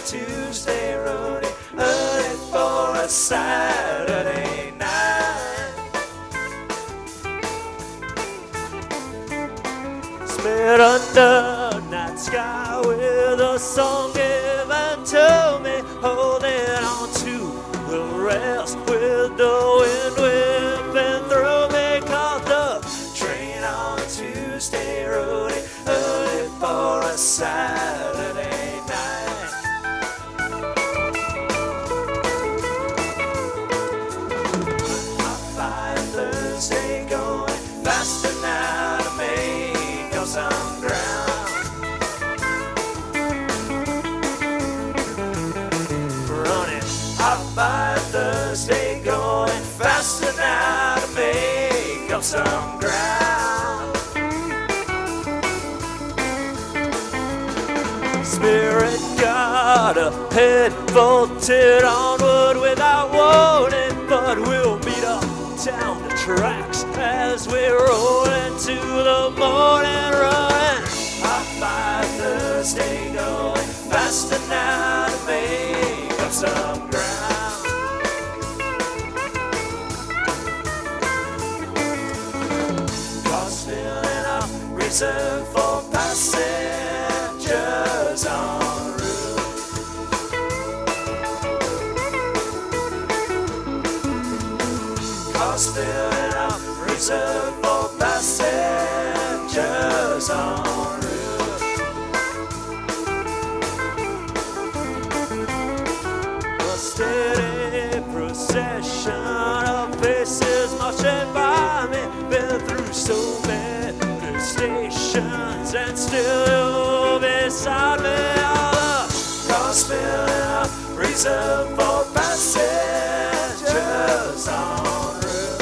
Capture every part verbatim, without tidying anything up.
Tuesday road, early for a Saturday night. Sped under night sky with a song given to me, holding on to the rest with the wind whipping through me. Caught the train on Tuesday road, early for a Saturday night. Hot by Thursday, going faster now to make up some ground. Running hot by Thursday, going faster now to make up some ground. Spirit got a head bolted onward without warning, but we'll meet up down the tracks as we roll into the morning. Running hot by Thursday, going faster now to make up some ground. Cars filling up, reserved for passengers en route. Cars filling up, reserved for passengers en route. A steady procession of faces marching by me. Been through so many stations and still you're beside me. All the cars filling up, reserved for passengers en route.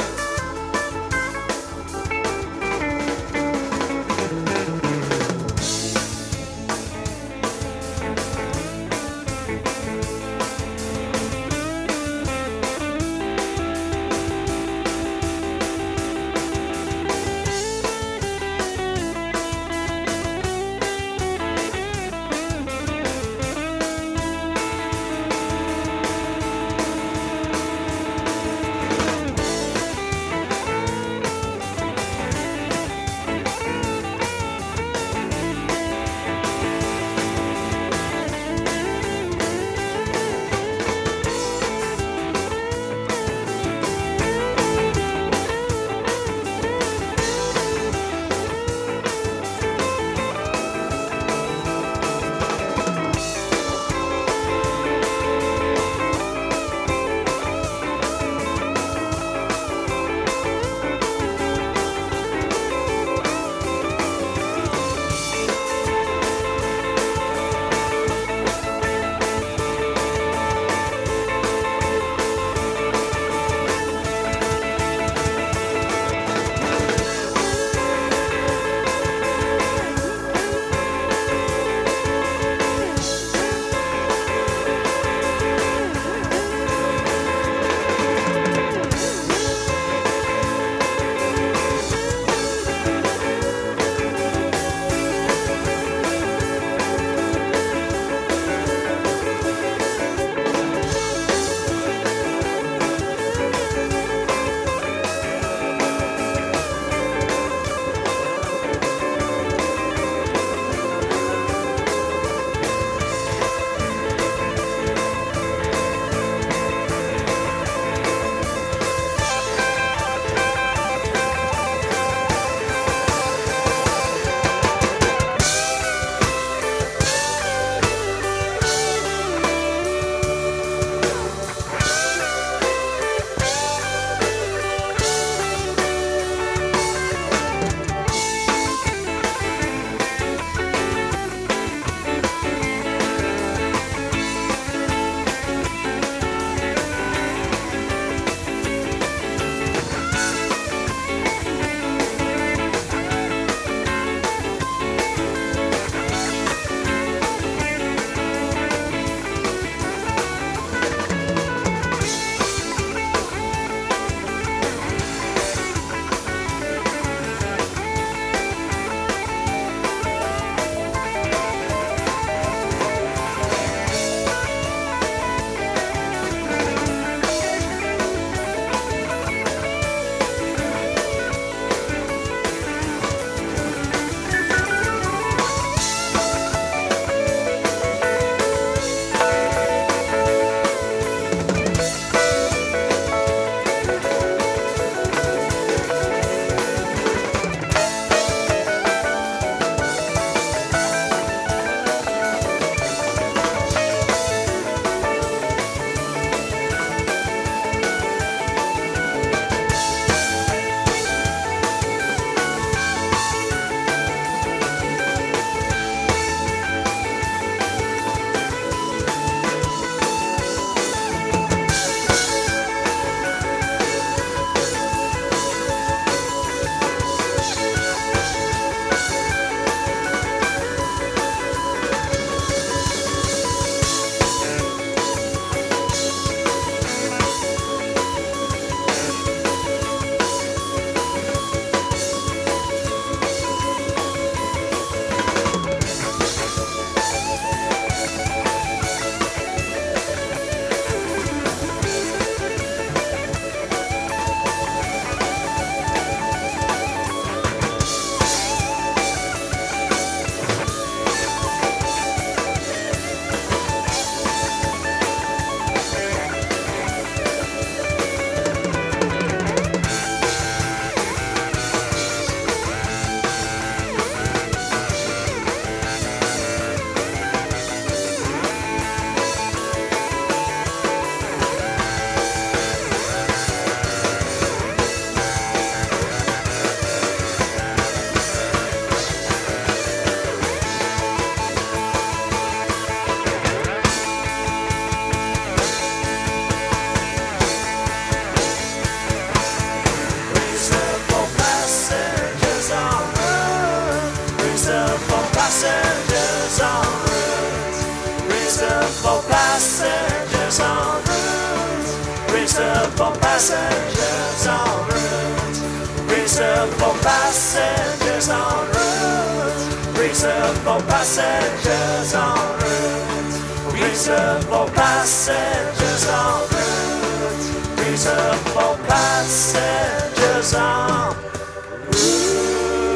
Reserved for passengers on route. Reserved for passengers on route. Reserved for passengers on route. Reserved for passengers on route. Reserved for passengers on route.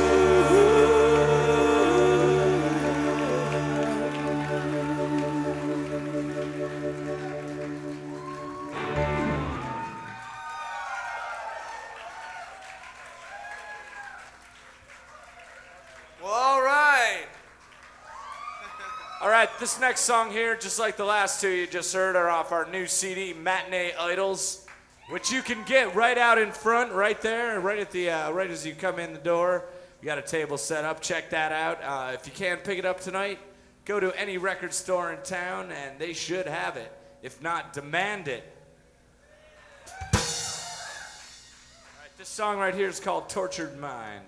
Well, all right. All right, this next song here, just like the last two you just heard, are off our new C D, Matinee Idols, which you can get right out in front, right there, right at the, uh, right as you come in the door. We got a table set up. Check that out. Uh, if you can't pick it up tonight, go to any record store in town, and they should have it. If not, demand it. All right, this song right here is called "Tortured Mind."